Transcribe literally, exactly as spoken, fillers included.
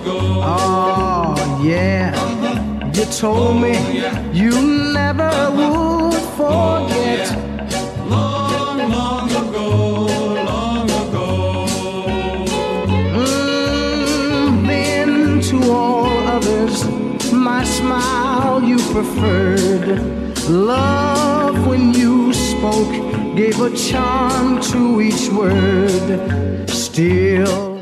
Oh, yeah. You told me you never would forget. Long, long ago, long ago. Mm, then to all others, my smile you preferred. Love when you spoke gave a charm to each word. Still